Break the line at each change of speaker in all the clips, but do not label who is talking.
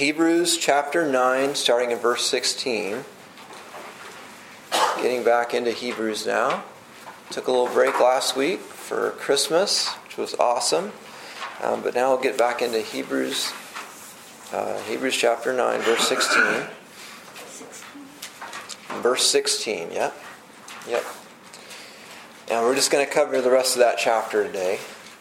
Hebrews chapter 9, starting in verse 16. Getting back into Hebrews now. Took a little break last week for Christmas, which was awesome. But now we'll get back into Hebrews. Hebrews chapter 9, verse 16. Verse 16, yep. And we're just going to cover the rest of that chapter today.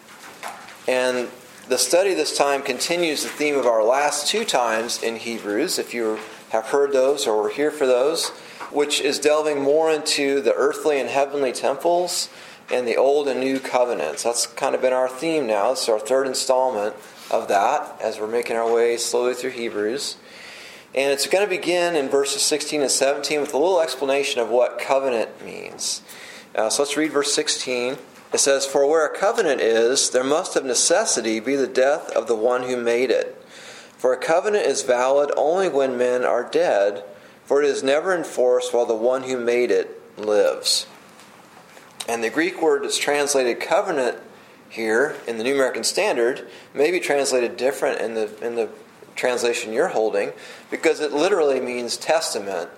And the study this time continues the theme of our last two times in Hebrews, if you have heard those or were here for those, which is delving more into the earthly and heavenly temples and the old and new covenants. That's kind of been our theme now. It's our third installment of that as we're making our way slowly through Hebrews. And it's going to begin in verses 16 and 17 with a little explanation of what covenant means. So let's read verse 16. It says, "For where a covenant is, there must of necessity be the death of the one who made it. For a covenant is valid only when men are dead, for it is never enforced while the one who made it lives." And the Greek word that's translated covenant here in the New American Standard may be translated different in the translation you're holding, because it literally means testament.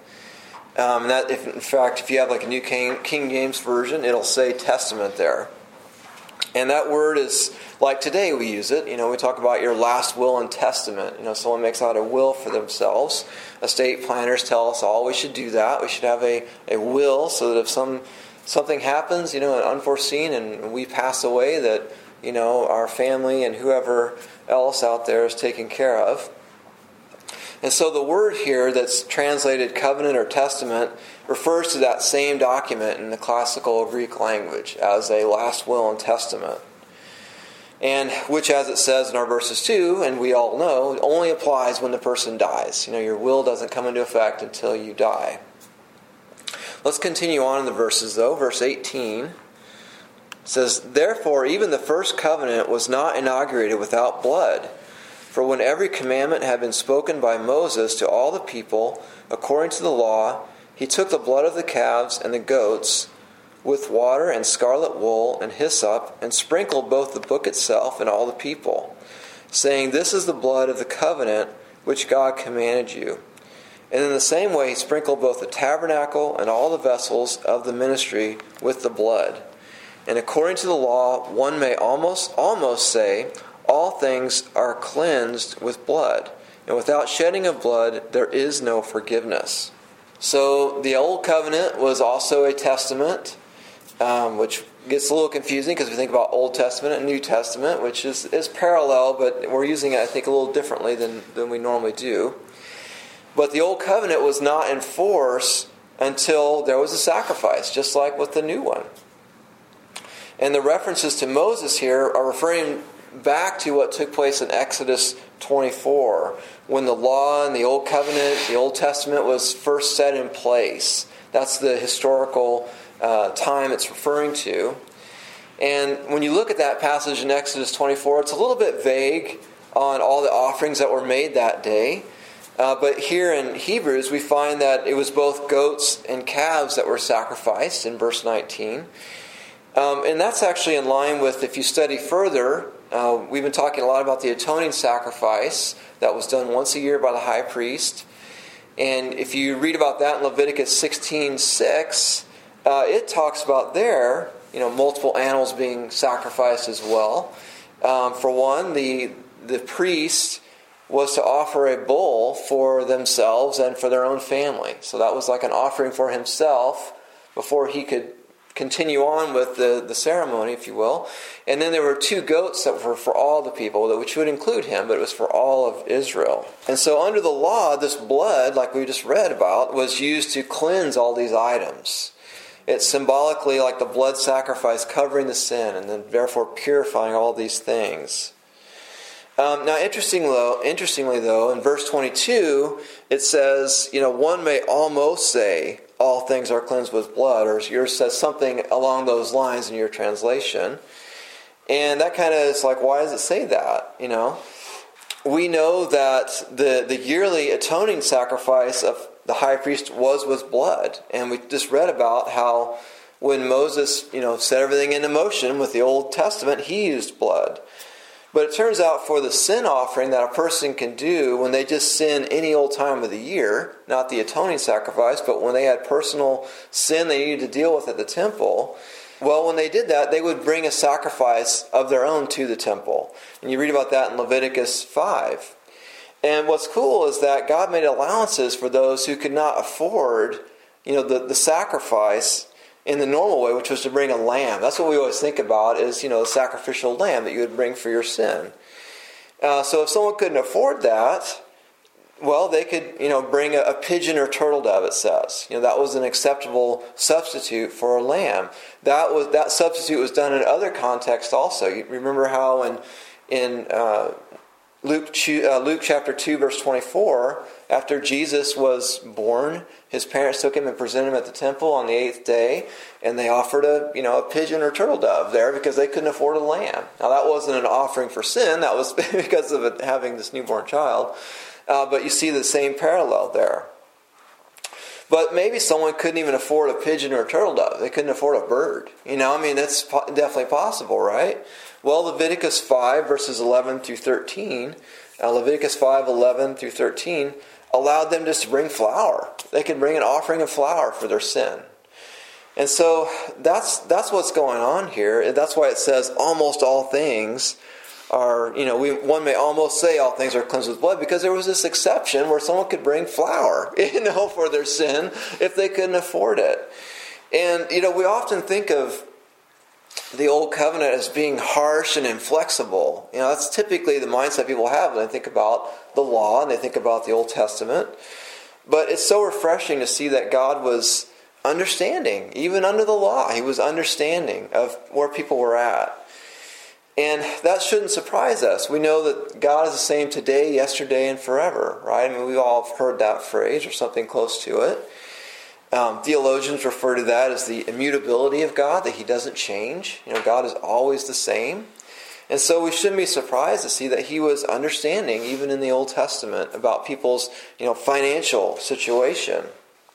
If you have like a New King James Version, it'll say testament there. And that word is, like today we use it. We talk about your last will and testament. Someone makes out a will for themselves. Estate planners tell us all we should do that. We should have a will so that if something happens, unforeseen, and we pass away, that, our family and whoever else out there is taken care of. And so the word here that's translated covenant or testament refers to that same document in the classical Greek language as a last will and testament. And which, as it says in our verses 2, and we all know, only applies when the person dies. Your will doesn't come into effect until you die. Let's continue on in the verses though. Verse 18 says, "Therefore even the first covenant was not inaugurated without blood. For when every commandment had been spoken by Moses to all the people, according to the law, he took the blood of the calves and the goats with water and scarlet wool and hyssop, and sprinkled both the book itself and all the people, saying, 'This is the blood of the covenant which God commanded you.' And in the same way he sprinkled both the tabernacle and all the vessels of the ministry with the blood. And according to the law, one may almost say, all things are cleansed with blood, and without shedding of blood there is no forgiveness." So the Old Covenant was also a testament, which gets a little confusing because we think about Old Testament and New Testament, which is parallel, but we're using it, I think, a little differently than we normally do. But the Old Covenant was not enforced until there was a sacrifice, just like with the new one. And the references to Moses here are referring back to what took place in Exodus 24, when the law and the Old Covenant, the Old Testament, was first set in place. That's the historical time it's referring to. And when you look at that passage in Exodus 24, it's a little bit vague on all the offerings that were made that day. But here in Hebrews, we find that it was both goats and calves that were sacrificed in verse 19. And that's actually in line with, if you study further, we've been talking a lot about the atoning sacrifice that was done once a year by the high priest. And if you read about that in Leviticus 16:6, it talks about there, multiple animals being sacrificed as well. For one, the priest was to offer a bull for themselves and for their own family. So that was like an offering for himself before he could continue on with the ceremony, if you will. And then there were 2 goats that were for all the people, which would include him, but it was for all of Israel. And so under the law, this blood, like we just read about, was used to cleanse all these items. It's symbolically like the blood sacrifice covering the sin and then therefore purifying all these things. Now, interestingly though, in verse 22, it says, one may almost say, all things are cleansed with blood, or yours says something along those lines in your translation. And that kind of is like, why does it say that? We know that the yearly atoning sacrifice of the high priest was with blood. And we just read about how when Moses, set everything into motion with the Old Testament, he used blood. But it turns out for the sin offering that a person can do when they just sin any old time of the year, not the atoning sacrifice, but when they had personal sin they needed to deal with at the temple, well, when they did that, they would bring a sacrifice of their own to the temple. And you read about that in Leviticus 5. And what's cool is that God made allowances for those who could not afford, the sacrifice in the normal way, which was to bring a lamb. That's what we always think about is, the sacrificial lamb that you would bring for your sin. So if someone couldn't afford that, well, they could, bring a pigeon or turtle dove, it says. That was an acceptable substitute for a lamb. That substitute was done in other contexts also. You remember how in Luke chapter 2, verse 24, after Jesus was born, his parents took him and presented him at the temple on the 8th day, and they offered a pigeon or turtle dove there because they couldn't afford a lamb. Now that wasn't an offering for sin, that was because of having this newborn child. But you see the same parallel there. But maybe someone couldn't even afford a pigeon or a turtle dove. They couldn't afford a bird. That's definitely possible, right? Well, Leviticus 5, verses 11 through 13, Leviticus 5, 11 through 13, allowed them just to bring flour. They could bring an offering of flour for their sin. And so that's what's going on here. That's why it says almost all things are, one may almost say all things are cleansed with blood, because there was this exception where someone could bring flour, for their sin if they couldn't afford it. And, we often think of the old covenant as being harsh and inflexible. That's typically the mindset people have when they think about the law and they think about the Old Testament. But it's so refreshing to see that God was understanding, even under the law. He was understanding of where people were at. And that shouldn't surprise us. We know that God is the same today, yesterday, and forever, right? We've all heard that phrase or something close to it. Theologians refer to that as the immutability of God, that He doesn't change. God is always the same. And so we shouldn't be surprised to see that He was understanding, even in the Old Testament, about people's financial situation.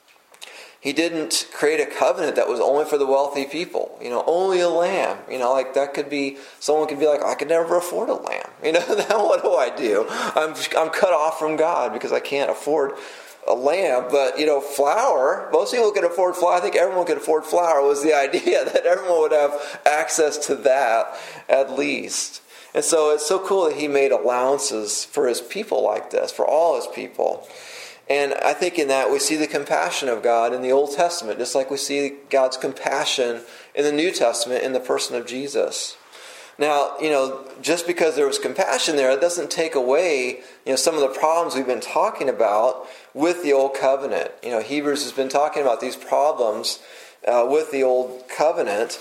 He didn't create a covenant that was only for the wealthy people. Only a lamb. That could be, someone could be like, I could never afford a lamb. Then what do I do? I'm cut off from God because I can't afford a lamb. But, flour, most people could afford flour. I think everyone could afford flour was the idea that everyone would have access to that at least. And so it's so cool that He made allowances for His people like this, for all His people. And I think in that we see the compassion of God in the Old Testament, just like we see God's compassion in the New Testament in the person of Jesus. Now, just because there was compassion there, it doesn't take away, some of the problems we've been talking about with the Old Covenant. Hebrews has been talking about these problems with the Old Covenant.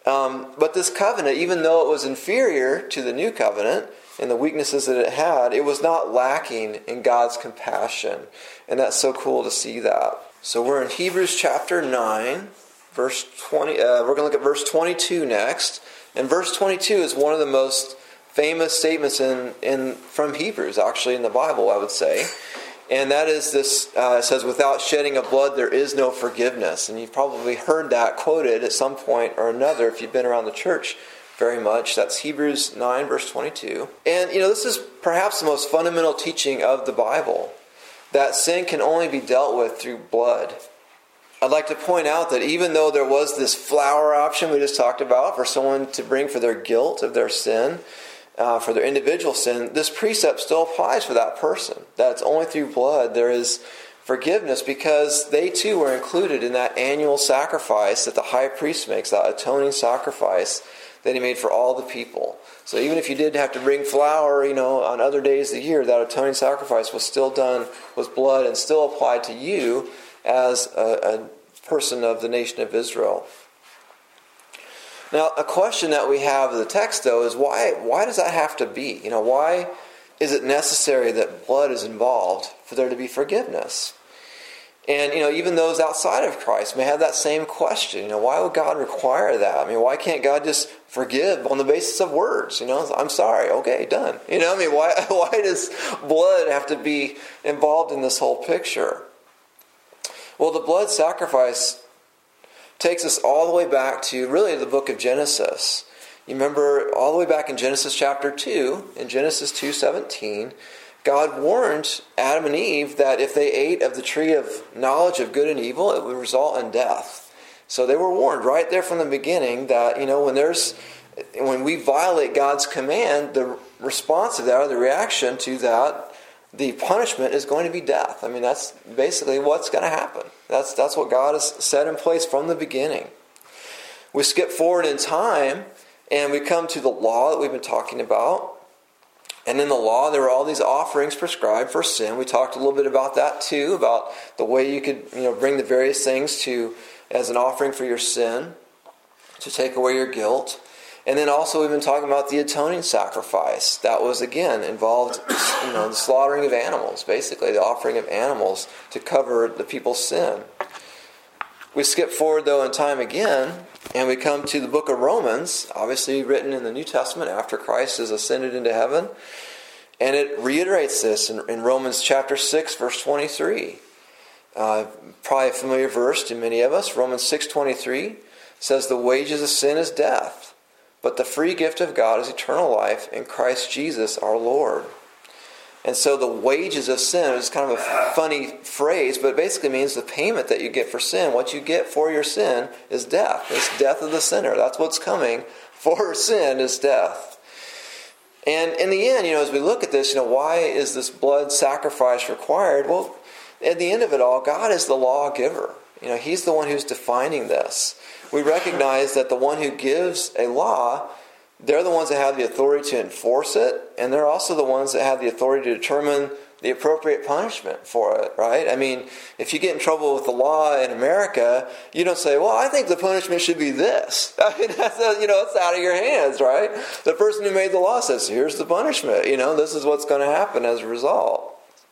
But this covenant, even though it was inferior to the New Covenant, and the weaknesses that it had, it was not lacking in God's compassion. And that's so cool to see that. So we're in Hebrews chapter 9, verse 20. We're going to look at verse 22 next. And verse 22 is one of the most famous statements from Hebrews, actually, in the Bible, I would say. And that is this, it says, without shedding of blood, there is no forgiveness. And you've probably heard that quoted at some point or another if you've been around the church very much. That's Hebrews 9, verse 22. And, this is perhaps the most fundamental teaching of the Bible, that sin can only be dealt with through blood. I'd like to point out that even though there was this flour option we just talked about for someone to bring for their guilt of their sin, for their individual sin, this precept still applies for that person, that it's only through blood there is forgiveness, because they too were included in that annual sacrifice that the high priest makes, that atoning sacrifice that he made for all the people. So even if you did have to bring flour, on other days of the year, that atoning sacrifice was still done with blood and still applied to you as a person of the nation of Israel. Now, a question that we have in the text, though, is why does that have to be? Why is it necessary that blood is involved for there to be forgiveness? And, even those outside of Christ may have that same question. Why would God require that? Why can't God just forgive on the basis of words? I'm sorry. Okay, done. Why does blood have to be involved in this whole picture? Well, the blood sacrifice takes us all the way back to really the book of Genesis. You remember all the way back in Genesis chapter 2, in Genesis 2:17, God warned Adam and Eve that if they ate of the tree of knowledge of good and evil, it would result in death. So they were warned right there from the beginning that, when we violate God's command, the response to that, or the reaction to that, the punishment is going to be death. I mean, that's basically what's going to happen. That's what God has set in place from the beginning. We skip forward in time, and we come to the law that we've been talking about. And in the law, there were all these offerings prescribed for sin. We talked a little bit about that too, about the way you could bring the various things as an offering for your sin, to take away your guilt. And then also we've been talking about the atoning sacrifice. That was, again, involved the slaughtering of animals, basically the offering of animals to cover the people's sin. We skip forward, though, in time again, and we come to the book of Romans, obviously written in the New Testament after Christ has ascended into heaven. And it reiterates this in Romans chapter 6, verse 23. Probably a familiar verse to many of us. Romans 6:23 says, "The wages of sin is death, but the free gift of God is eternal life in Christ Jesus our Lord." And so the wages of sin is kind of a funny phrase, but it basically means the payment that you get for sin. What you get for your sin is death. It's death of the sinner. That's what's coming for sin, is death. And in the end, as we look at this, why is this blood sacrifice required? Well, at the end of it all, God is the lawgiver. He's the one who's defining this. We recognize that the one who gives a law, they're the ones that have the authority to enforce it, and they're also the ones that have the authority to determine the appropriate punishment for it, right? I mean, if you get in trouble with the law in America, you don't say, well, I think the punishment should be this. I mean, it's out of your hands, right? The person who made the law says, here's the punishment. This is what's going to happen as a result.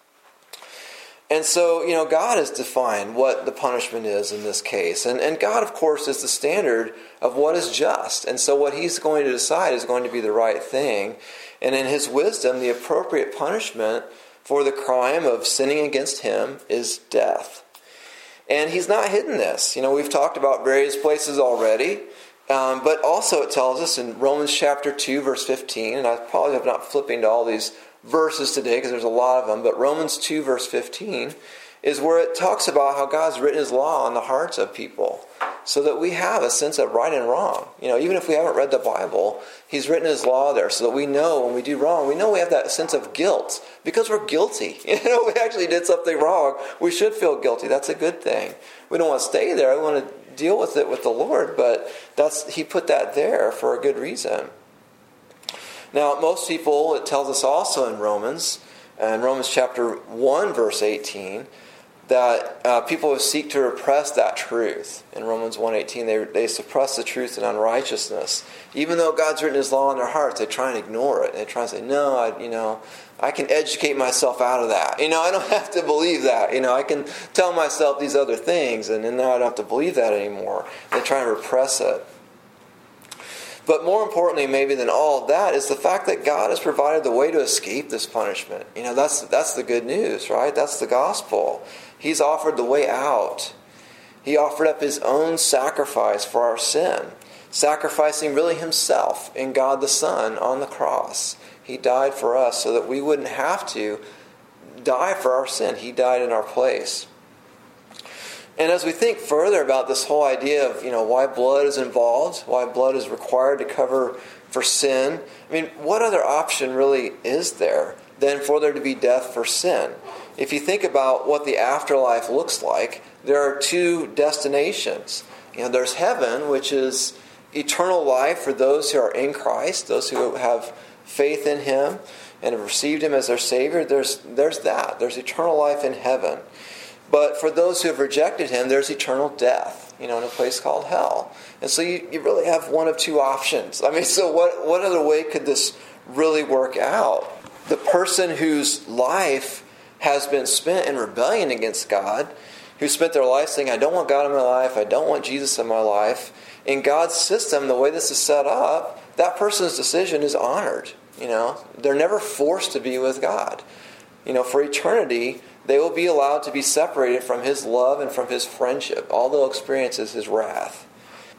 And so, God has defined what the punishment is in this case. And God, of course, is the standard of what is just. And so what He's going to decide is going to be the right thing. And in His wisdom, the appropriate punishment for the crime of sinning against Him is death. And He's not hidden this. We've talked about various places already. But also it tells us in Romans chapter 2, verse 15, and I probably have not flipping to all these verses today because there's a lot of them, but Romans 2 verse 15 is where it talks about how God's written His law on the hearts of people so that we have a sense of right and wrong. Even if we haven't read the Bible, He's written His law there so that we know when we do wrong, we know we have that sense of guilt because we're guilty. We actually did something wrong. We should feel guilty. That's a good thing. We don't want to stay there. We want to deal with it with the Lord, but He put that there for a good reason. Now, most people, it tells us also in Romans chapter 1, verse 18, that people who seek to repress that truth. In Romans 1:18, they suppress the truth in unrighteousness. Even though God's written His law in their hearts, they try and ignore it. They try and say, no, I can educate myself out of that. I don't have to believe that. I can tell myself these other things, and then now I don't have to believe that anymore. They try and repress it. But more importantly, maybe than all of that, is the fact that God has provided the way to escape this punishment. That's the good news, right? That's the gospel. He's offered the way out. He offered up His own sacrifice for our sin, sacrificing really Himself in God the Son on the cross. He died for us so that we wouldn't have to die for our sin. He died in our place. And as we think further about this whole idea of, why blood is involved, why blood is required to cover for sin, what other option really is there than for there to be death for sin? If you think about what the afterlife looks like, there are two destinations. There's heaven, which is eternal life for those who are in Christ, those who have faith in Him and have received Him as their Savior. There's that. There's eternal life in heaven. But for those who have rejected Him, there's eternal death, in a place called hell. And so you really have one of two options. So what other way could this really work out? The person whose life has been spent in rebellion against God, who spent their life saying, I don't want God in my life, I don't want Jesus in my life, in God's system, the way this is set up, that person's decision is honored. They're never forced to be with God. For eternity, they will be allowed to be separated from His love and from His friendship. All they'll experience is His wrath.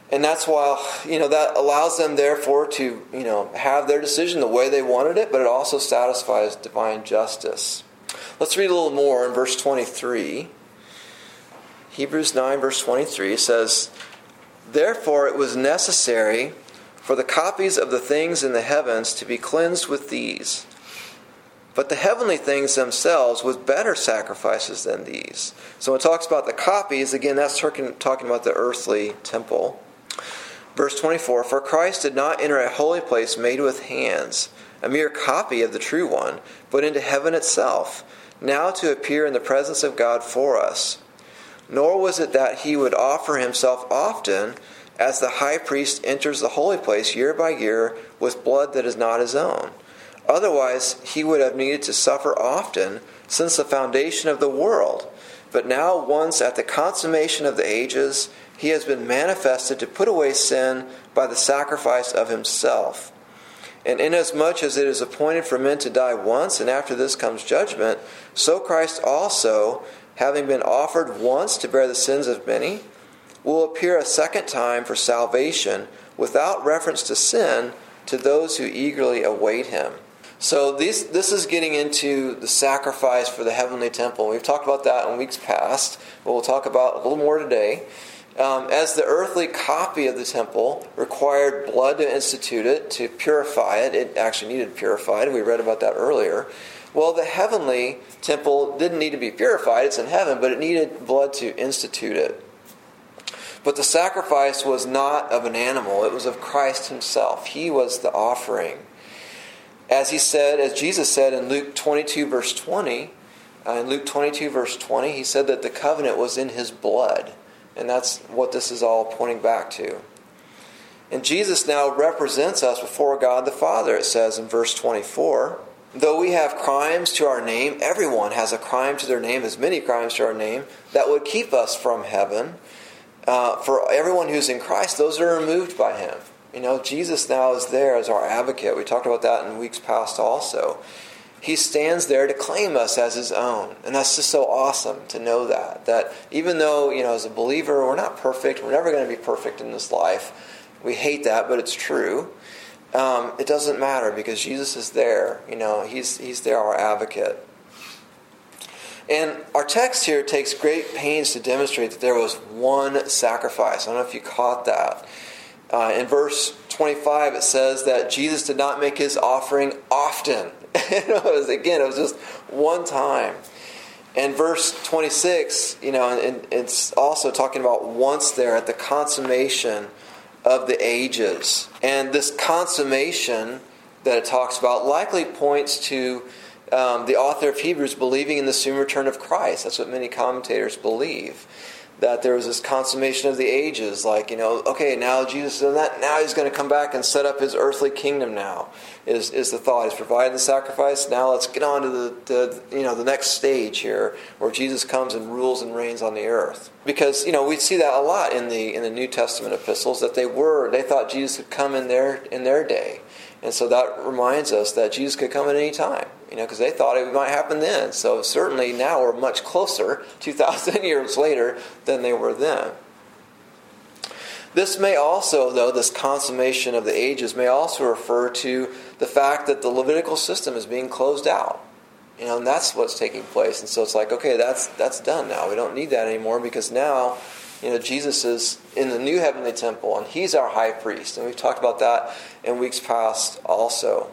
And that's why, that allows them, therefore, to, have their decision the way they wanted it, but it also satisfies divine justice. Let's read a little more in verse 23. Hebrews 9, verse 23 says, "Therefore it was necessary for the copies of the things in the heavens to be cleansed with these. But the heavenly things themselves with better sacrifices than these." So when it talks about the copies, again, that's talking about the earthly temple. Verse 24, "For Christ did not enter a holy place made with hands, a mere copy of the true one, but into heaven itself, now to appear in the presence of God for us. Nor was it that he would offer himself often, as the high priest enters the holy place year by year with blood that is not his own. Otherwise, he would have needed to suffer often since the foundation of the world. But now, once at the consummation of the ages, he has been manifested to put away sin by the sacrifice of himself. And inasmuch as it is appointed for men to die once, and after this comes judgment, so Christ also, having been offered once to bear the sins of many, will appear a second time for salvation, without reference to sin, to those who eagerly await him." So this is getting into the sacrifice for the heavenly temple. We've talked about that in weeks past, but we'll talk about a little more today. As the earthly copy of the temple required blood to institute it, to purify it, it actually needed purified. We read about that earlier. Well, the heavenly temple didn't need to be purified. It's in heaven, but it needed blood to institute it. But the sacrifice was not of an animal. It was of Christ himself. He was the offering. As Jesus said in Luke 22, verse 20, he said that the covenant was in his blood. And that's what this is all pointing back to. And Jesus now represents us before God the Father, it says in verse 24. "Though we have crimes to our name," everyone has a crime to their name, as many crimes to our name, "that would keep us from heaven. For everyone who's in Christ, those are removed by him." Jesus now is there as our advocate. We talked about that in weeks past also. He stands there to claim us as his own. And that's just so awesome to know that even though, as a believer, we're not perfect, we're never going to be perfect in this life. We hate that, but it's true. It doesn't matter because Jesus is there. He's there, our advocate. And our text here takes great pains to demonstrate that there was one sacrifice. I don't know if you caught that. In verse 25, it says that Jesus did not make his offering often. It was just one time. And verse 26, and it's also talking about once there at the consummation of the ages. And this consummation that it talks about likely points to the author of Hebrews believing in the soon return of Christ. That's what many commentators believe. That there was this consummation of the ages, okay, now Jesus has done that, now he's going to come back and set up his earthly kingdom now, is the thought. He's provided the sacrifice, now let's get on to the next stage here, where Jesus comes and rules and reigns on the earth. Because, we see that a lot in the New Testament epistles, that they thought Jesus would come in their day. And so that reminds us that Jesus could come at any time, because they thought it might happen then. So certainly now we're much closer, 2,000 years later, than they were then. This may also, though, this consummation of the ages may also refer to the fact that the Levitical system is being closed out. And that's what's taking place. And so it's like, okay, that's done now. We don't need that anymore because now, Jesus is in the new heavenly temple and he's our high priest. And we've talked about that in weeks past also.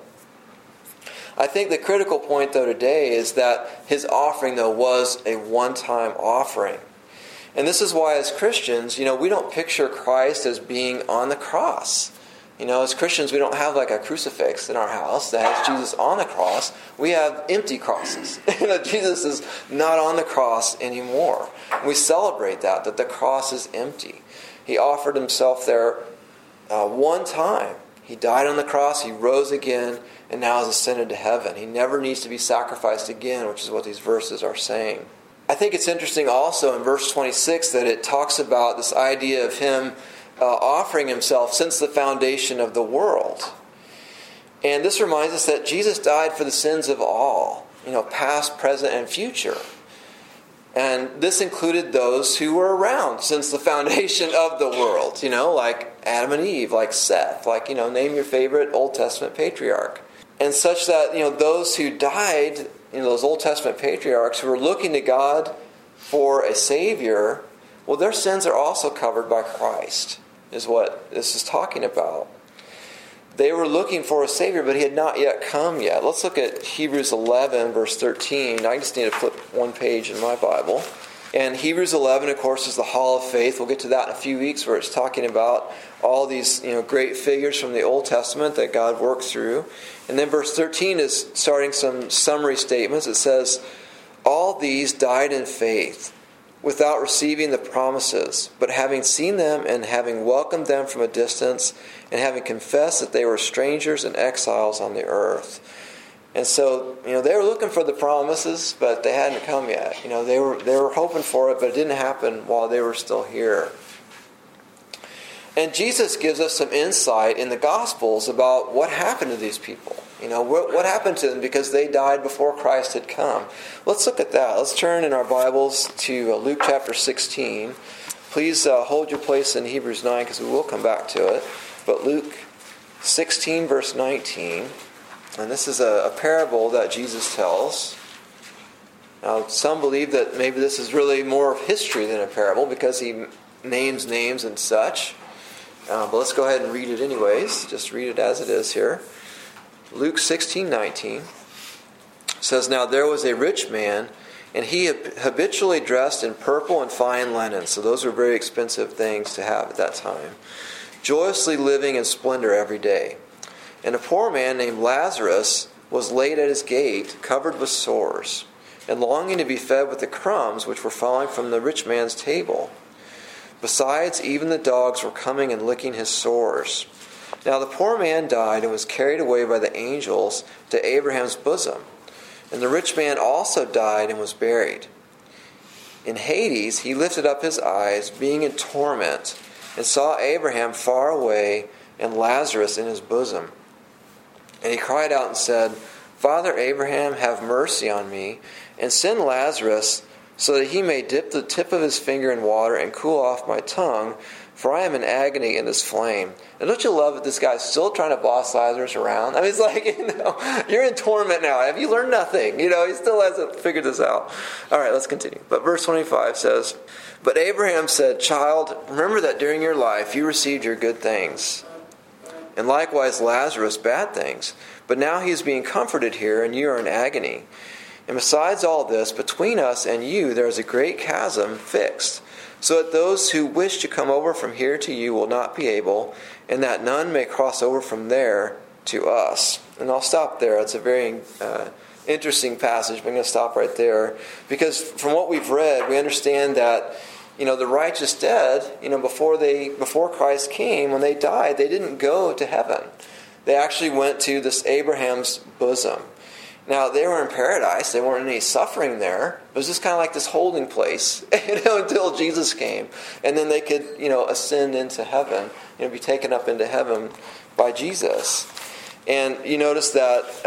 I think the critical point, though, today is that his offering, though, was a one-time offering. And this is why, as Christians, we don't picture Christ as being on the cross. As Christians, we don't have like a crucifix in our house that has Jesus on the cross. We have empty crosses. Jesus is not on the cross anymore. We celebrate that the cross is empty. He offered himself there one time. He died on the cross, he rose again, and now has ascended to heaven. He never needs to be sacrificed again, which is what these verses are saying. I think it's interesting also in verse 26 that it talks about this idea of him offering himself since the foundation of the world. And this reminds us that Jesus died for the sins of all, past, present, and future. And this included those who were around since the foundation of the world, like Adam and Eve, like Seth, like, name your favorite Old Testament patriarch. And such that, those who died, those Old Testament patriarchs who were looking to God for a Savior, well, their sins are also covered by Christ, is what this is talking about. They were looking for a Savior, but He had not yet come yet. Let's look at Hebrews 11, verse 13. I just need to flip one page in my Bible. And Hebrews 11, of course, is the Hall of Faith. We'll get to that in a few weeks, where it's talking about all these great figures from the Old Testament that God worked through. And then verse 13 is starting some summary statements. It says, "All these died in faith, without receiving the promises, but having seen them and having welcomed them from a distance, and having confessed that they were strangers and exiles on the earth." And so, they were looking for the promises, but they hadn't come yet. They were hoping for it, but it didn't happen while they were still here. And Jesus gives us some insight in the Gospels about what happened to these people. What happened to them because they died before Christ had come. Let's look at that. Let's turn in our Bibles to Luke chapter 16. Please hold your place in Hebrews 9 because we will come back to it. But Luke 16 verse 19. And this is a parable that Jesus tells. Now, some believe that maybe this is really more of history than a parable because he names names and such. But let's go ahead and read it anyways. Just read it as it is here. Luke 16:19 says, "Now there was a rich man, and he habitually dressed in purple and fine linen." So those were very expensive things to have at that time. "Joyously living in splendor every day. And a poor man named Lazarus was laid at his gate, covered with sores, and longing to be fed with the crumbs which were falling from the rich man's table. Besides, even the dogs were coming and licking his sores. Now the poor man died and was carried away by the angels to Abraham's bosom. And the rich man also died and was buried. In Hades he lifted up his eyes, being in torment, and saw Abraham far away and Lazarus in his bosom. And he cried out and said, Father Abraham, have mercy on me, and send Lazarus so that he may dip the tip of his finger in water and cool off my tongue, for I am in agony in this flame." And don't you love that this guy's still trying to boss Lazarus around? I mean, it's like, you're in torment now. Have you learned nothing? He still hasn't figured this out. All right, let's continue. But verse 25 says, "But Abraham said, Child, remember that during your life you received your good things, and likewise Lazarus bad things. But now he is being comforted here, and you are in agony. And besides all this, between us and you there is a great chasm fixed, so that those who wish to come over from here to you will not be able, and that none may cross over from there to us." And I'll stop there. It's a very interesting passage, but I'm going to stop right there. Because from what we've read, we understand that the righteous dead, before Christ came, when they died, they didn't go to heaven. They actually went to this Abraham's bosom. Now, they were in paradise. They weren't in any suffering there. It was just kind of like this holding place, until Jesus came. And then they could, ascend into heaven, be taken up into heaven by Jesus. And you notice that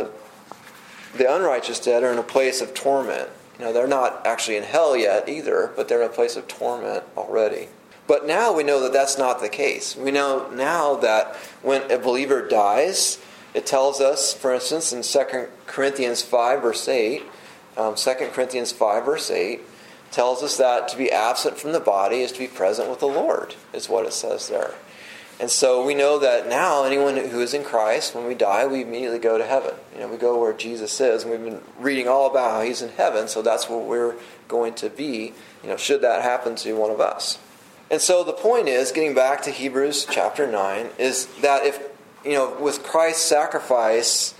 the unrighteous dead are in a place of torment. They're not actually in hell yet either, but they're in a place of torment already. But now we know that that's not the case. We know now that when a believer dies, it tells us, for instance, in 2 Corinthians 5, verse 8, 2 Corinthians 5, verse 8, tells us that to be absent from the body is to be present with the Lord, is what it says there. And so we know that now anyone who is in Christ, when we die, we immediately go to heaven. We go where Jesus is, and we've been reading all about how He's in heaven, so that's where we're going to be, should that happen to one of us. And so the point is, getting back to Hebrews chapter 9, is that if with Christ's sacrifice,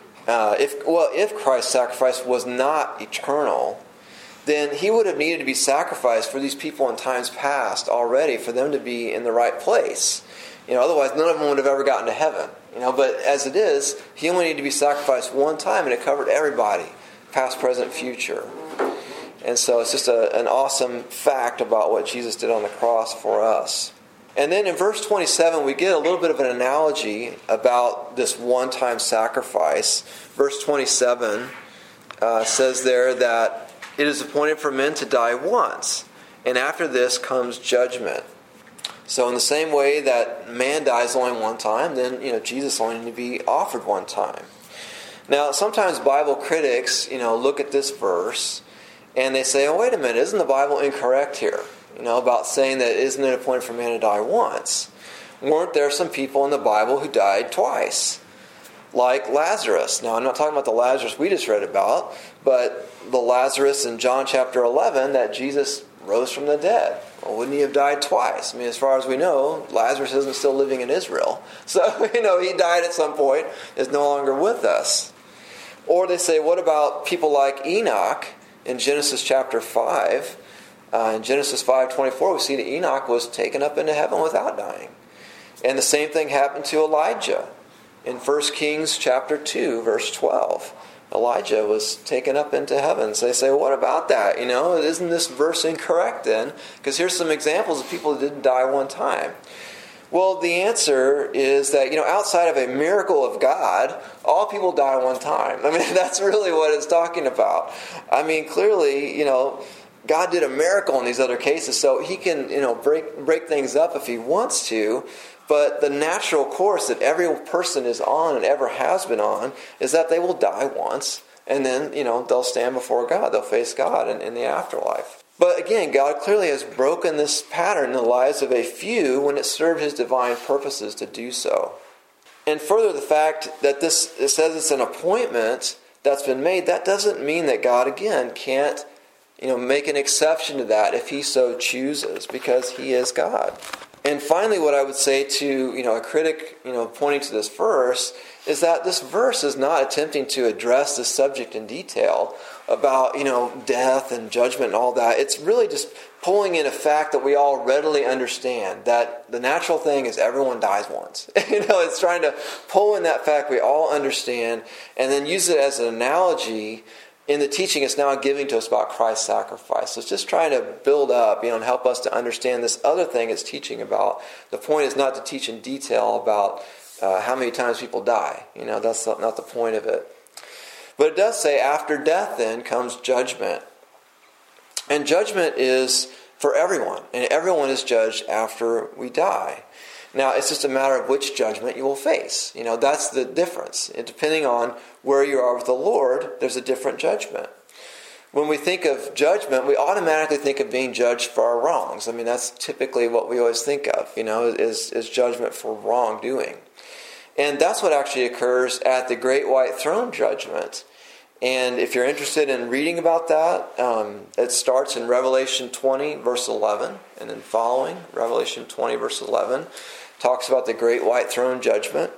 if Christ's sacrifice was not eternal, then He would have needed to be sacrificed for these people in times past already for them to be in the right place. Otherwise none of them would have ever gotten to heaven. But as it is, He only needed to be sacrificed one time, and it covered everybody, past, present, future. And so it's just an awesome fact about what Jesus did on the cross for us. And then in verse 27, we get a little bit of an analogy about this one-time sacrifice. Verse 27 says there that it is appointed for men to die once, and after this comes judgment. So in the same way that man dies only one time, then Jesus only needs to be offered one time. Now, sometimes Bible critics, look at this verse and they say, "Oh, wait a minute, isn't the Bible incorrect here? About saying that isn't it appointed for man to die once? Weren't there some people in the Bible who died twice? Like Lazarus." Now, I'm not talking about the Lazarus we just read about, but the Lazarus in John chapter 11 that Jesus rose from the dead. Well, wouldn't he have died twice? As far as we know, Lazarus isn't still living in Israel. So, he died at some point, is no longer with us. Or they say, what about people like Enoch in Genesis chapter 5? In Genesis 5:24, we see that Enoch was taken up into heaven without dying. And the same thing happened to Elijah. In 1 Kings chapter 2, verse 12, Elijah was taken up into heaven. So they say, what about that? Isn't this verse incorrect then? Because here's some examples of people who didn't die one time. Well, the answer is that, outside of a miracle of God, all people die one time. That's really what it's talking about. Clearly, God did a miracle in these other cases, so he can, break things up if he wants to. But the natural course that every person is on and ever has been on is that they will die once, and then, they'll stand before God. They'll face God in the afterlife. But again, God clearly has broken this pattern in the lives of a few when it served his divine purposes to do so. And further, the fact that it says it's an appointment that's been made, that doesn't mean that God, again, can't make an exception to that if he so chooses, because he is God. And finally, what I would say to a critic pointing to this verse is that this verse is not attempting to address this subject in detail about death and judgment and all that. It's really just pulling in a fact that we all readily understand, that the natural thing is everyone dies once. It's trying to pull in that fact we all understand and then use it as an analogy in the teaching it's now giving to us about Christ's sacrifice. So it's just trying to build up, and help us to understand this other thing it's teaching about. The point is not to teach in detail about how many times people die. That's not the point of it. But it does say after death then comes judgment. And judgment is for everyone. And everyone is judged after we die. Now, it's just a matter of which judgment you will face. That's the difference. And depending on where you are with the Lord, there's a different judgment. When we think of judgment, we automatically think of being judged for our wrongs. That's typically what we always think of, is judgment for wrongdoing. And that's what actually occurs at the Great White Throne Judgment. And if you're interested in reading about that, it starts in Revelation 20, verse 11, and then following, Revelation 20, verse 11, talks about the Great White Throne Judgment.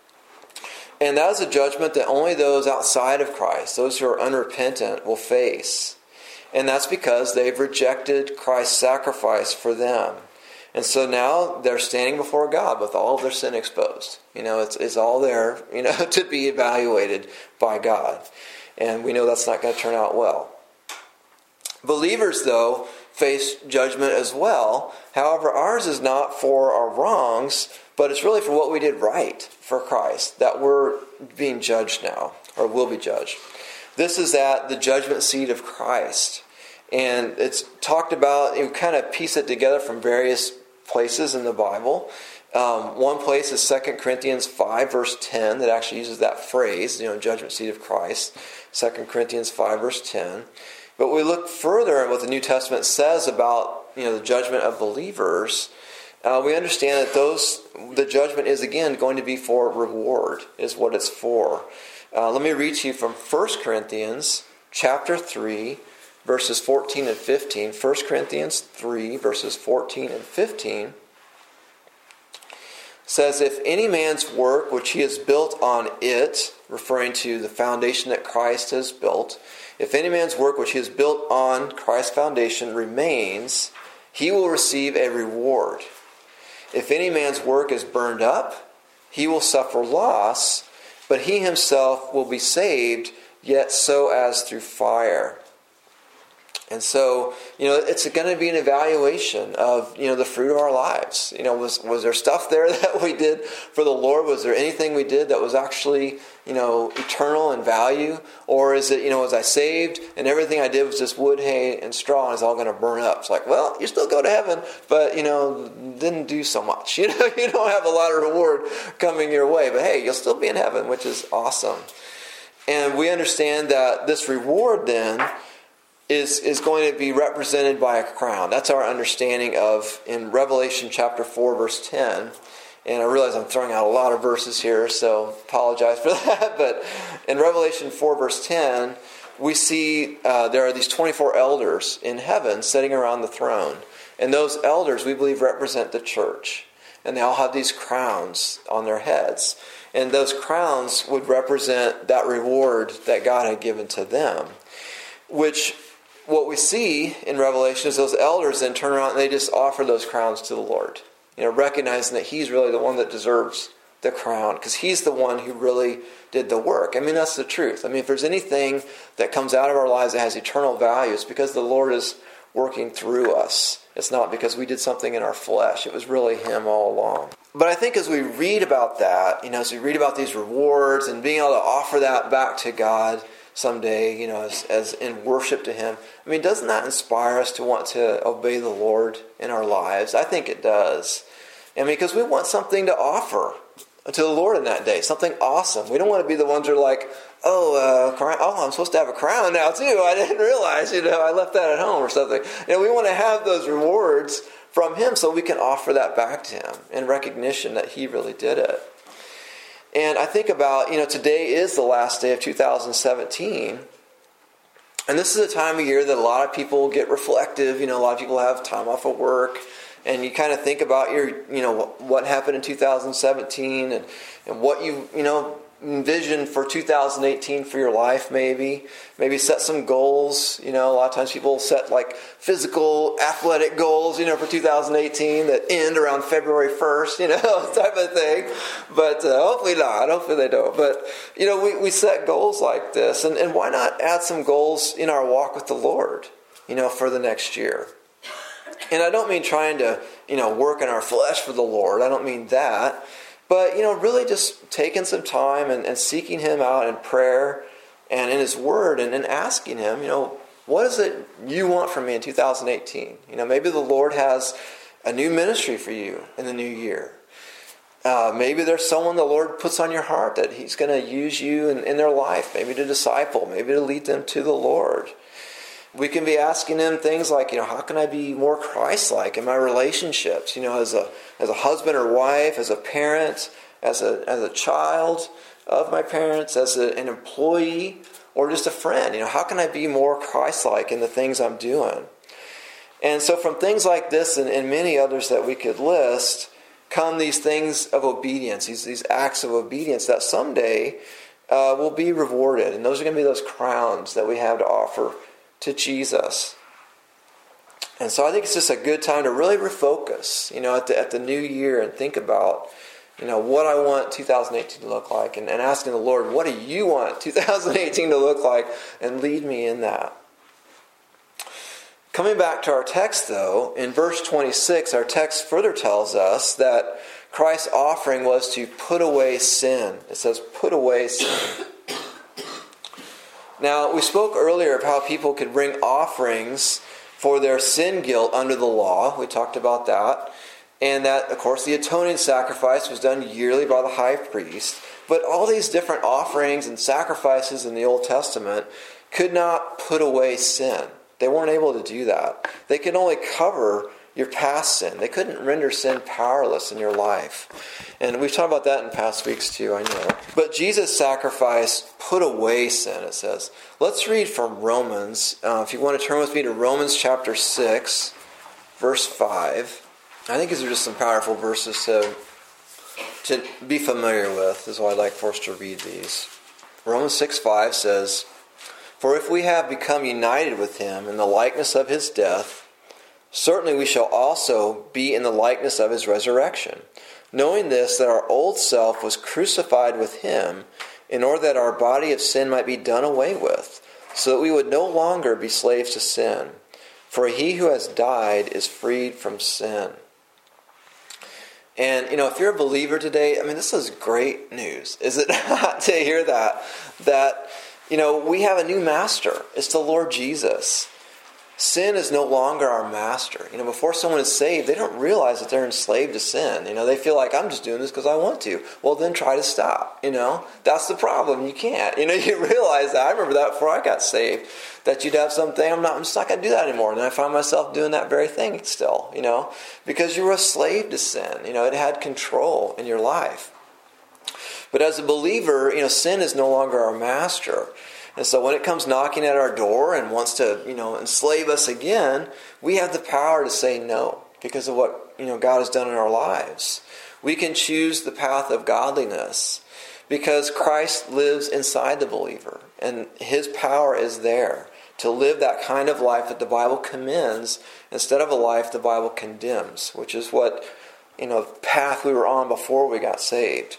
And that is a judgment that only those outside of Christ, those who are unrepentant, will face. And that's because they've rejected Christ's sacrifice for them. And so now they're standing before God with all of their sin exposed. It's all there, to be evaluated by God. And we know that's not going to turn out well. Believers, though, face judgment as well. However, ours is not for our wrongs, but it's really for what we did right for Christ, that we're being judged now, or will be judged. This is at the judgment seat of Christ. And it's talked about, you kind of piece it together from various places in the Bible. One place is 2 Corinthians 5, verse 10, that actually uses that phrase, judgment seat of Christ. 2 Corinthians 5, verse 10. But we look further at what the New Testament says about the judgment of believers. We understand that the judgment is again going to be for reward, is what it's for. Let me read to you from 1 Corinthians chapter 3, verses 14 and 15. 1 Corinthians 3, verses 14 and 15 says, "If any man's work which he has built on it," referring to the foundation that Christ has built, "if any man's work which he has built on Christ's foundation remains, he will receive a reward. If any man's work is burned up, he will suffer loss, but he himself will be saved, yet so as through fire." And so, it's going to be an evaluation of, the fruit of our lives. Was there stuff there that we did for the Lord? Was there anything we did that was actually, eternal in value? Or is it, was I saved and everything I did was just wood, hay, and straw and it's all going to burn up? It's like, well, you still go to heaven, but, didn't do so much. You don't have a lot of reward coming your way. But hey, you'll still be in heaven, which is awesome. And we understand that this reward then is going to be represented by a crown. That's our understanding of in Revelation chapter 4, verse 10. And I realize I'm throwing out a lot of verses here, so apologize for that. But in Revelation 4, verse 10, we see there are these 24 elders in heaven sitting around the throne. And those elders, we believe, represent the church. And they all have these crowns on their heads. And those crowns would represent that reward that God had given to them. Which, what we see in Revelation is those elders then turn around and they just offer those crowns to the Lord. Recognizing that He's really the one that deserves the crown. Because He's the one who really did the work. That's the truth. If there's anything that comes out of our lives that has eternal value, it's because the Lord is working through us. It's not because we did something in our flesh. It was really Him all along. But I think as we read about that, as we read about these rewards and being able to offer that back to God someday, as in worship to Him, doesn't that inspire us to want to obey the Lord in our lives? I think it does. Because we want something to offer to the Lord in that day, something awesome. We don't want to be the ones who are like, I'm supposed to have a crown now too. I didn't realize, I left that at home or something. We want to have those rewards from Him so we can offer that back to Him in recognition that He really did it. And I think about, today is the last day of 2017. And this is a time of year that a lot of people get reflective. A lot of people have time off of work. And you kind of think about what happened in 2017 and what you envision for 2018 for your life, maybe set some goals. A lot of times people set like physical athletic goals for 2018 that end around February 1st, type of thing. But hopefully not, hopefully they don't. But we set goals like this, and why not add some goals in our walk with the Lord for the next year. And I don't mean trying to work in our flesh for the Lord. I don't mean that. But, really just taking some time and seeking Him out in prayer and in His Word and asking Him, what is it you want from me in 2018? Maybe the Lord has a new ministry for you in the new year. Maybe there's someone the Lord puts on your heart that He's going to use you in their life, maybe to disciple, maybe to lead them to the Lord. We can be asking Him things like, how can I be more Christ-like in my relationships? As a husband or wife, as a parent, as a child of my parents, as an employee, or just a friend. How can I be more Christ-like in the things I'm doing? And so from things like this and many others that we could list, come these things of obedience, these acts of obedience that someday will be rewarded. And those are going to be those crowns that we have to offer to Jesus. And so I think it's just a good time to really refocus, at the new year and think about, what I want 2018 to look like and asking the Lord, what do you want 2018 to look like? And lead me in that. Coming back to our text though, in verse 26, our text further tells us that Christ's offering was to put away sin. It says, put away sin. Now, we spoke earlier of how people could bring offerings for their sin guilt under the law. We talked about that. And that, of course, the atoning sacrifice was done yearly by the high priest. But all these different offerings and sacrifices in the Old Testament could not put away sin. They weren't able to do that. They could only cover your past sin. They couldn't render sin powerless in your life. And we've talked about that in past weeks too, I know. But Jesus' sacrifice put away sin, it says. Let's read from Romans. If you want to turn with me to Romans chapter 6, verse 5. I think these are just some powerful verses to be familiar with. This is why I'd like for us to read these. Romans 6:5 says, "For if we have become united with Him in the likeness of His death, certainly we shall also be in the likeness of His resurrection, knowing this, that our old self was crucified with Him, in order that our body of sin might be done away with, so that we would no longer be slaves to sin. For he who has died is freed from sin. And, if you're a believer today, this is great news, is it not, to hear that? That, we have a new master. It's the Lord Jesus. Sin is no longer our master. Before someone is saved, they don't realize that they're enslaved to sin. They feel like, I'm just doing this because I want to. Well, then try to stop. That's the problem. You can't. You realize that. I remember that before I got saved, that you'd have something, I'm just not going to do that anymore. And then I find myself doing that very thing still, because you were a slave to sin. It had control in your life. But as a believer, sin is no longer our master. And so when it comes knocking at our door and wants to, enslave us again, we have the power to say no because of what, God has done in our lives. We can choose the path of godliness because Christ lives inside the believer and his power is there to live that kind of life that the Bible commends instead of a life the Bible condemns, which is what, path we were on before we got saved.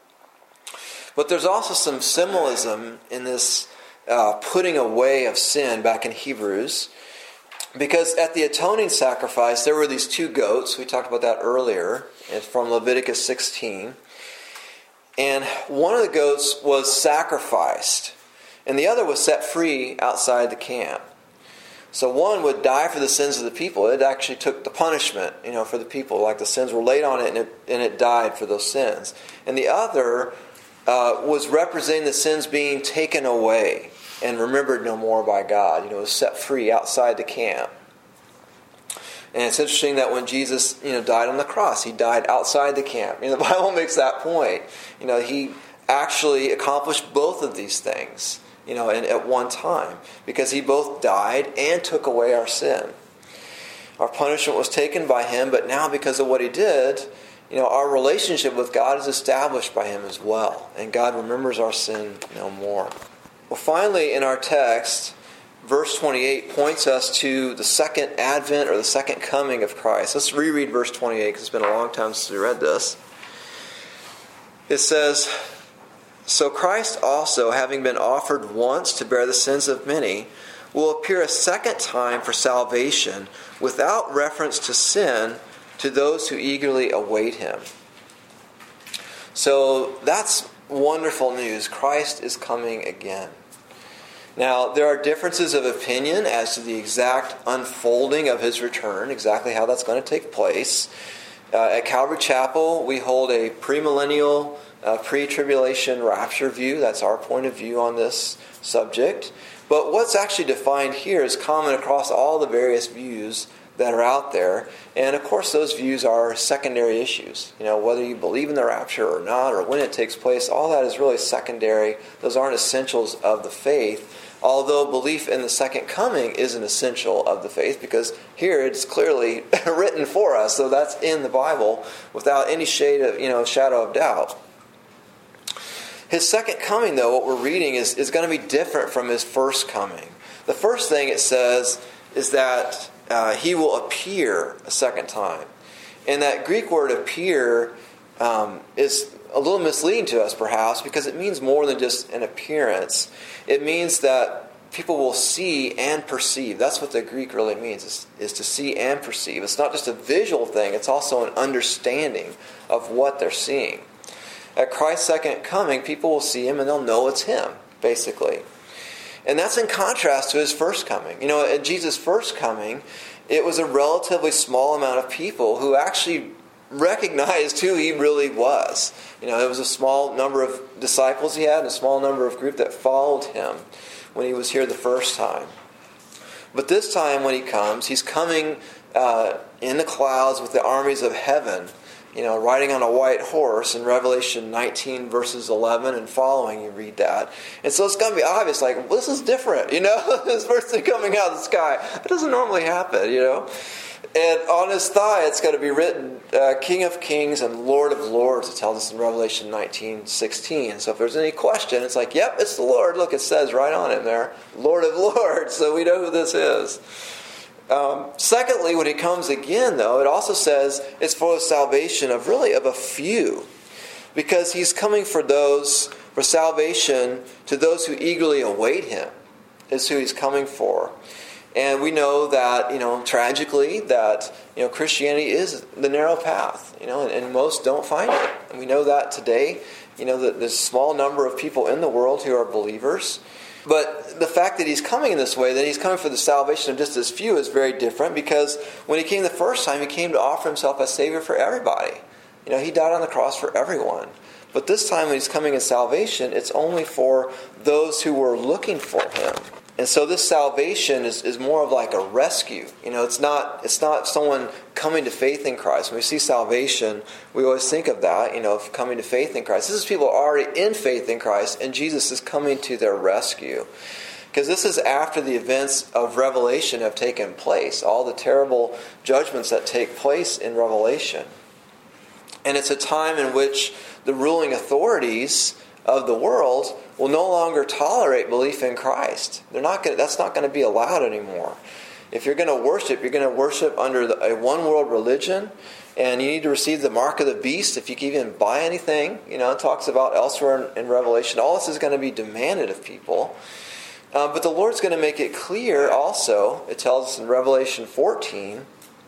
But there's also some symbolism in this putting away of sin back in Hebrews, because at the atoning sacrifice there were these two goats. We talked about that earlier. It's from Leviticus 16. And one of the goats was sacrificed and the other was set free outside the camp. So one would die for the sins of the people. It actually took the punishment, for the people. Like the sins were laid on it and it died for those sins. And the other was representing the sins being taken away and remembered no more by God. Was set free outside the camp. And it's interesting that when Jesus, died on the cross, he died outside the camp. The Bible makes that point. He actually accomplished both of these things, at one time, because he both died and took away our sin. Our punishment was taken by him, but now because of what he did, our relationship with God is established by him as well. And God remembers our sin no more. Well, finally, in our text, verse 28 points us to the second advent or the second coming of Christ. Let's reread verse 28 because it's been a long time since we read this. It says, "So Christ also, having been offered once to bear the sins of many, will appear a second time for salvation without reference to sin to those who eagerly await him." So that's wonderful news. Christ is coming again. Now, there are differences of opinion as to the exact unfolding of his return, exactly how that's going to take place. At Calvary Chapel, we hold a premillennial, pre-tribulation rapture view. That's our point of view on this subject. But what's actually defined here is common across all the various views that are out there. And of course those views are secondary issues. Whether you believe in the rapture or not, or when it takes place, all that is really secondary. Those aren't essentials of the faith. Although belief in the second coming is an essential of the faith, because here it's clearly written for us. So that's in the Bible without any shade of, shadow of doubt. His second coming, though, what we're reading is going to be different from his first coming. The first thing it says is that he will appear a second time. And that Greek word appear is a little misleading to us perhaps because it means more than just an appearance. It means that people will see and perceive. That's what the Greek really means, is to see and perceive. It's not just a visual thing, it's also an understanding of what they're seeing. At Christ's second coming, people will see him and they'll know it's him, basically. And that's in contrast to his first coming. At Jesus' first coming, it was a relatively small amount of people who actually recognized who he really was. It was a small number of disciples he had and a small number of group that followed him when he was here the first time. But this time when he comes, he's coming in the clouds with the armies of heaven, riding on a white horse. In Revelation 19 verses 11 and following, you read that. And so it's going to be obvious, this is different, this first thing coming out of the sky. It doesn't normally happen, And on his thigh, it's going to be written, King of Kings and Lord of Lords. It tells us in Revelation 19:16. So if there's any question, it's yep, it's the Lord. Look, it says right on it there, Lord of Lords. So we know who this is. Secondly, when he comes again, though, it also says it's for the salvation of a few. Because he's coming for salvation to those who eagerly await him, is who he's coming for. And we know that, tragically, that, Christianity is the narrow path, and most don't find it. And we know that today, that there's a small number of people in the world who are believers. But the fact that he's coming in this way, that he's coming for the salvation of just as few, is very different, because when he came the first time, he came to offer himself as Savior for everybody. He died on the cross for everyone. But this time when he's coming in salvation, it's only for those who were looking for him. And so this salvation is more of like a rescue. It's not someone coming to faith in Christ. When we see salvation, we always think of that, of coming to faith in Christ. This is people already in faith in Christ, and Jesus is coming to their rescue. Because this is after the events of Revelation have taken place, all the terrible judgments that take place in Revelation. And it's a time in which the ruling authorities of the world will no longer tolerate belief in Christ. That's not going to be allowed anymore. If you're going to worship, you're going to worship under a one-world religion, and you need to receive the mark of the beast if you can even buy anything. It talks about elsewhere in Revelation. All this is going to be demanded of people. But the Lord's going to make it clear also. It tells us in Revelation 14,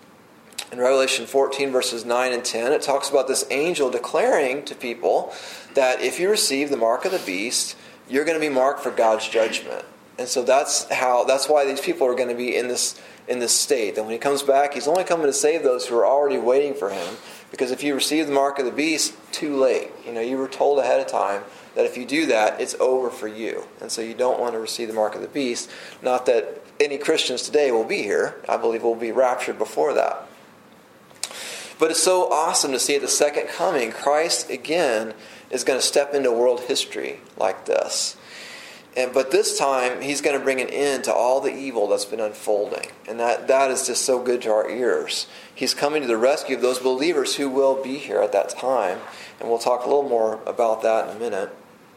verses 9 and 10, it talks about this angel declaring to people that if you receive the mark of the beast, you're going to be marked for God's judgment. And so that's why these people are going to be in this state. That when he comes back, he's only coming to save those who are already waiting for him. Because if you receive the mark of the beast, too late. You were told ahead of time that if you do that, it's over for you. And so you don't want to receive the mark of the beast. Not that any Christians today will be here. I believe we'll be raptured before that. But it's so awesome to see at the second coming, Christ again is going to step into world history like this. But this time, he's going to bring an end to all the evil that's been unfolding. And that is just so good to our ears. He's coming to the rescue of those believers who will be here at that time. And we'll talk a little more about that in a minute.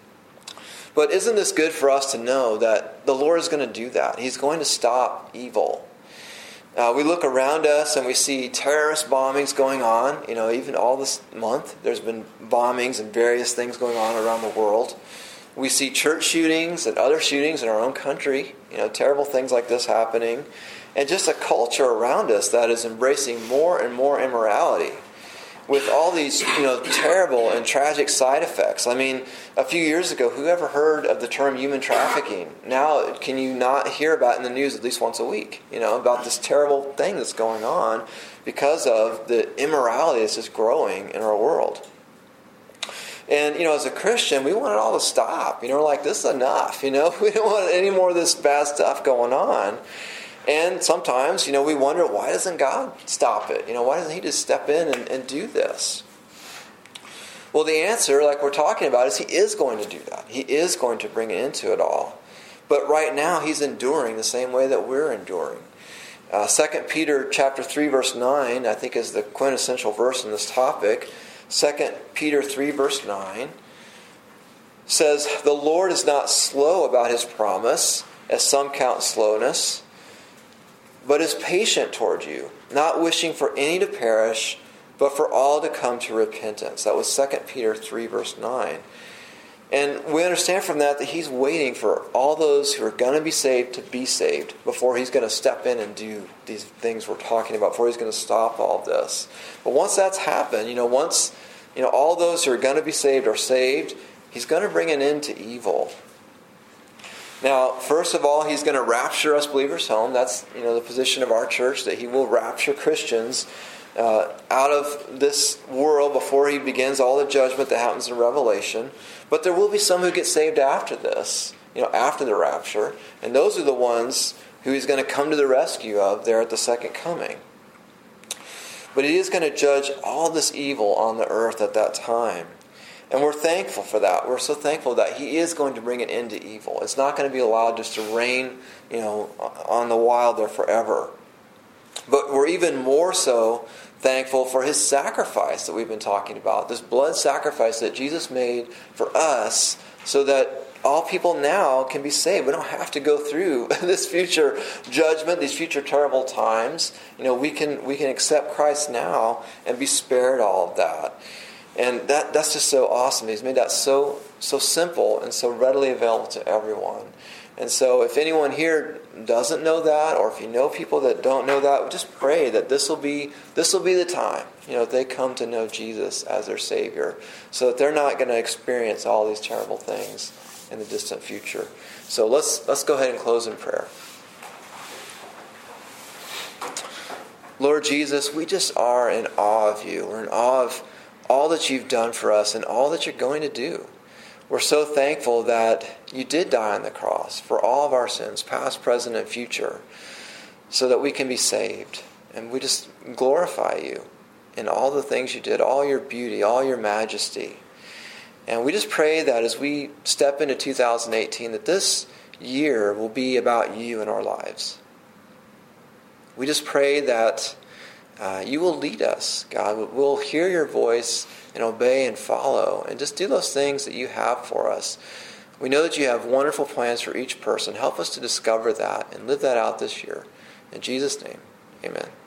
But isn't this good for us to know that the Lord is going to do that? He's going to stop evil. We look around us and we see terrorist bombings going on. Even all this month, there's been bombings and various things going on around the world. We see church shootings and other shootings in our own country. Terrible things like this happening. And just a culture around us that is embracing more and more immorality, with all these, terrible and tragic side effects. I mean, a few years ago, who ever heard of the term human trafficking? Now, can you not hear about it in the news at least once a week, about this terrible thing that's going on because of the immorality that's just growing in our world. And, as a Christian, we want it all to stop. We're like, this is enough, We don't want any more of this bad stuff going on. And sometimes, we wonder, why doesn't God stop it? Why doesn't he just step in and do this? Well, the answer, like we're talking about, is he is going to do that. He is going to bring an end to it all. But right now, he's enduring the same way that we're enduring. 2 Peter chapter 3, verse 9, I think is the quintessential verse in this topic. 2 Peter 3, verse 9 says, "The Lord is not slow about his promise, as some count slowness, but is patient toward you, not wishing for any to perish, but for all to come to repentance." That was 2 Peter 3, verse 9. And we understand from that he's waiting for all those who are going to be saved before he's going to step in and do these things we're talking about, before he's going to stop all of this. But once that's happened, once all those who are going to be saved are saved, he's going to bring an end to evil. Now, first of all, he's going to rapture us believers home. That's the position of our church, that he will rapture Christians out of this world before he begins all the judgment that happens in Revelation. But there will be some who get saved after this, after the rapture. And those are the ones who he's going to come to the rescue of there at the second coming. But he is going to judge all this evil on the earth at that time. And we're thankful for that. We're so thankful that he is going to bring an end to evil. It's not going to be allowed just to reign, on the wild there forever. But we're even more so thankful for his sacrifice that we've been talking about. This blood sacrifice that Jesus made for us so that all people now can be saved. We don't have to go through this future judgment, these future terrible times. We can accept Christ now and be spared all of that. And that's just so awesome. He's made that so simple and so readily available to everyone. And so if anyone here doesn't know that, or if you know people that don't know that, just pray that this will be the time, they come to know Jesus as their Savior, so that they're not going to experience all these terrible things in the distant future. So let's go ahead and close in prayer. Lord Jesus, we just are in awe of you. We're in awe of all that you've done for us and all that you're going to do. We're so thankful that you did die on the cross for all of our sins, past, present, and future, so that we can be saved. And we just glorify you in all the things you did, all your beauty, all your majesty. And we just pray that as we step into 2018, that this year will be about you in our lives. We just pray that you will lead us, God. We'll hear your voice and obey and follow and just do those things that you have for us. We know that you have wonderful plans for each person. Help us to discover that and live that out this year. In Jesus' name, amen.